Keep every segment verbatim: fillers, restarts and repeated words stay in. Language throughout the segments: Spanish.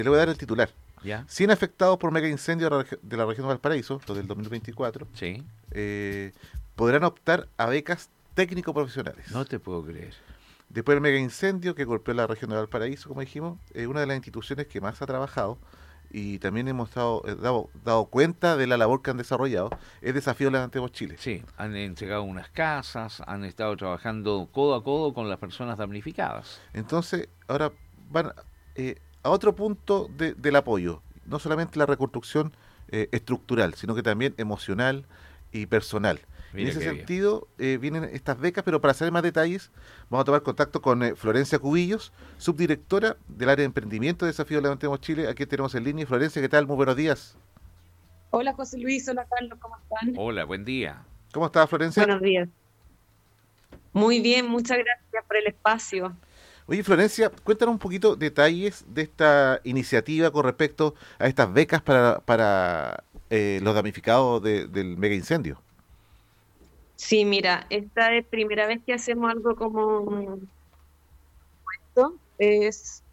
le voy a dar el titular. ¿Ya? cien afectados por mega incendio de la, regi- de la región de Valparaíso, los del dos mil veinticuatro, Sí. eh, podrán optar a becas técnico-profesionales. No te puedo creer. Después del mega incendio que golpeó la región de Valparaíso, como dijimos, es una de las instituciones que más ha trabajado y también hemos dado, eh, dado, dado cuenta de la labor que han desarrollado. Es Desafío Levantemos Chile. Sí, han entregado unas casas, han estado trabajando codo a codo con las personas damnificadas. Entonces, ahora van eh, a otro punto de- del apoyo, no solamente la reconstrucción eh, estructural, sino que también emocional y personal. En Mira ese qué bien. sentido, eh, vienen estas becas, pero para saber más detalles, vamos a tomar contacto con eh, Florencia Cubillos, subdirectora del área de emprendimiento de Desafío Levantemos Chile. Aquí tenemos en línea. Florencia, ¿qué tal? Muy buenos días. Hola José Luis, hola Carlos, ¿cómo están? Hola, buen día. ¿Cómo estás, Florencia? Buenos días. Muy bien, muchas gracias por el espacio. Oye, Florencia, cuéntanos un poquito detalles de esta iniciativa con respecto a estas becas para, para eh, los damnificados de- del mega incendio. Sí, mira, esta es primera vez que hacemos algo como esto. Es,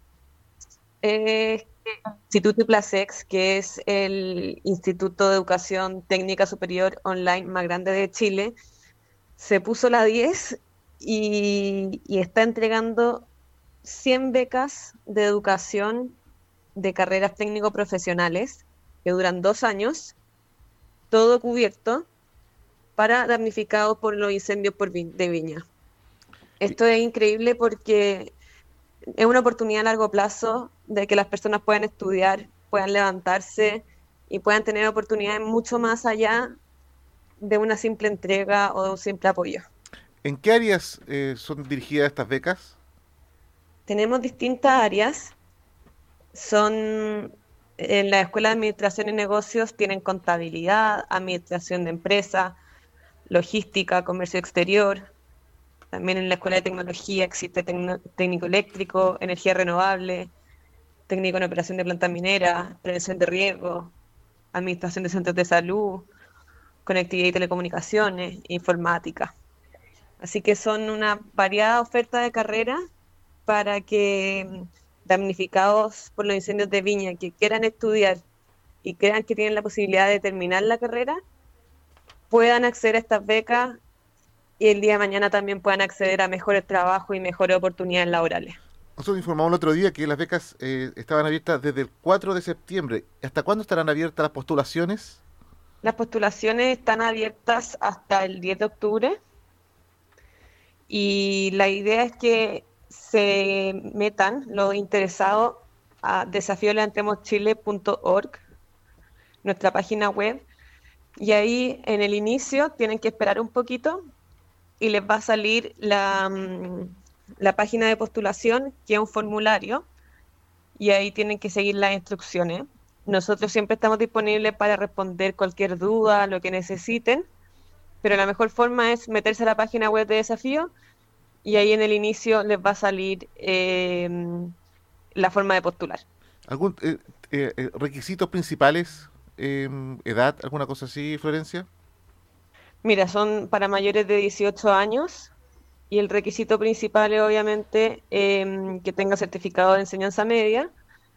es el Instituto Placex, que es el Instituto de Educación Técnica Superior Online más grande de Chile. Se puso la diez y, y está entregando cien becas de educación de carreras técnico-profesionales que duran dos años, todo cubierto para damnificados por los incendios por vi- de viña. Esto es increíble porque es una oportunidad a largo plazo de que las personas puedan estudiar, puedan levantarse y puedan tener oportunidades mucho más allá de una simple entrega o de un simple apoyo. ¿En qué áreas eh, son dirigidas estas becas? Tenemos distintas áreas, son en la Escuela de Administración y Negocios tienen contabilidad, administración de empresas, logística, comercio exterior. También en la Escuela de Tecnología existe tecno- técnico eléctrico, energía renovable, técnico en operación de plantas mineras, prevención de riesgo, administración de centros de salud, conectividad y telecomunicaciones, informática. Así que son una variada oferta de carreras para que mm, damnificados por los incendios de viña que quieran estudiar y crean que tienen la posibilidad de terminar la carrera, puedan acceder a estas becas y el día de mañana también puedan acceder a mejores trabajos y mejores oportunidades laborales. Nosotros informamos el otro día que las becas eh, estaban abiertas desde el cuatro de septiembre. ¿Hasta cuándo estarán abiertas las postulaciones? Las postulaciones están abiertas hasta el diez de octubre y la idea es que se metan los interesados a desafío levantemos chile punto org, nuestra página web, y ahí en el inicio tienen que esperar un poquito y les va a salir la, mm, la página de postulación, que es un formulario, y ahí tienen que seguir las instrucciones. Nosotros siempre estamos disponibles para responder cualquier duda, lo que necesiten, pero la mejor forma es meterse a la página web de Desafío y ahí en el inicio les va a salir eh, la forma de postular. ¿Algún eh, eh, eh, requisitos principales? Eh, ¿Edad? ¿Alguna cosa así, Florencia? Mira, son para mayores de dieciocho años y el requisito principal es obviamente em, que tenga certificado de enseñanza media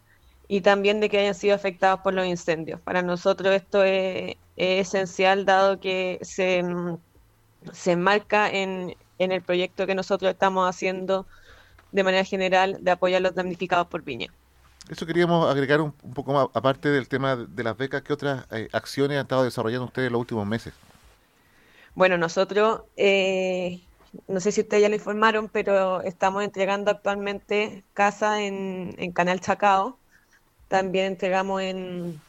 y también de que hayan sido afectados por los incendios. Para nosotros esto es, es esencial dado que se, mm, se enmarca en, en el proyecto que nosotros estamos haciendo de manera general de apoyar a los damnificados por viña. Eso queríamos agregar un, un poco más, aparte del tema de, de las becas, ¿qué otras eh, acciones han estado desarrollando ustedes en los últimos meses? Bueno, nosotros, eh, no sé si ustedes ya lo informaron, pero estamos entregando actualmente casa en, en Canal Chacao. También entregamos en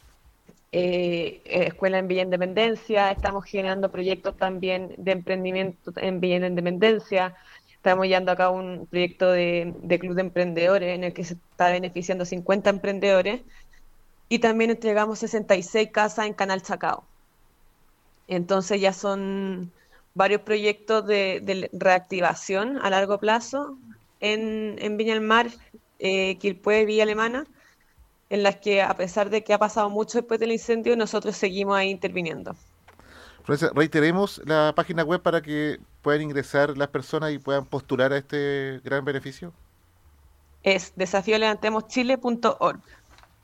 eh, eh, Escuela en Villa Independencia. Estamos generando proyectos también de emprendimiento en Villa Independencia. Estamos llevando a cabo un proyecto de, de club de emprendedores en el que se está beneficiando cincuenta emprendedores. Y también entregamos sesenta y seis casas en Canal Chacao. Entonces ya son varios proyectos de, de reactivación a largo plazo en, en Viña del Mar, eh, Quilpué, Villa Alemana, en las que a pesar de que ha pasado mucho después del incendio, nosotros seguimos ahí interviniendo. Florencia, reiteremos la página web para que puedan ingresar las personas y puedan postular a este gran beneficio. Es desafío levantemos chile punto org.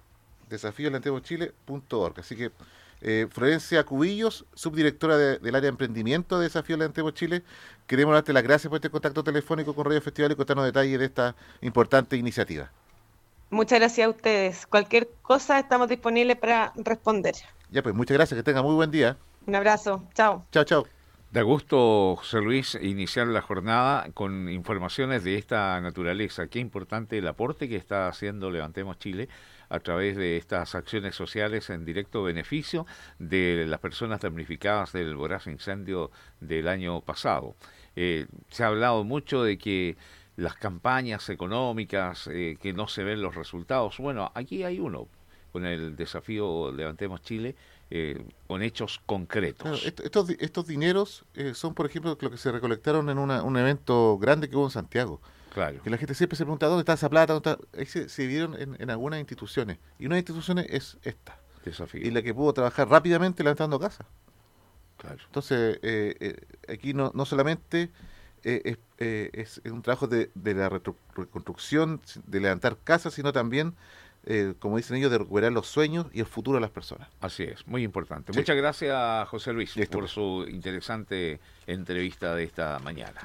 desafío levantemos chile punto org. Así que eh, Florencia Cubillos, subdirectora de, del área de emprendimiento de Desafío Levantemos Chile, queremos darte las gracias por este contacto telefónico con Radio Festival y contarnos detalles de esta importante iniciativa. Muchas gracias a ustedes. Cualquier cosa estamos disponibles para responder. Ya pues, muchas gracias, que tenga muy buen día. Un abrazo. Chao. Chao, chao. Da gusto, José Luis, iniciar la jornada con informaciones de esta naturaleza. Qué importante el aporte que está haciendo Levantemos Chile a través de estas acciones sociales en directo beneficio de las personas damnificadas del voraz incendio del año pasado. Eh, se ha hablado mucho de que las campañas económicas, eh, que no se ven los resultados. Bueno, aquí hay uno, con el desafío Levantemos Chile, eh, con hechos concretos. Claro, est- estos, di- estos dineros eh, son, por ejemplo, lo que se recolectaron en una- un evento grande que hubo en Santiago. Claro, Que la gente siempre se pregunta, ¿dónde está esa plata? ¿Dónde está? Ahí se, se dieron en, en algunas instituciones. Y una de las instituciones es esta. desafío. Y la que pudo trabajar rápidamente levantando casas. Claro. Entonces, eh, eh, aquí no, no solamente eh, es, eh, es un trabajo de, de la retro- reconstrucción, de levantar casas, sino también, eh, como dicen ellos, de recuperar los sueños y el futuro de las personas. Así es, muy importante. Sí. Muchas gracias, José Luis, Listo, por pues. su interesante entrevista de esta mañana.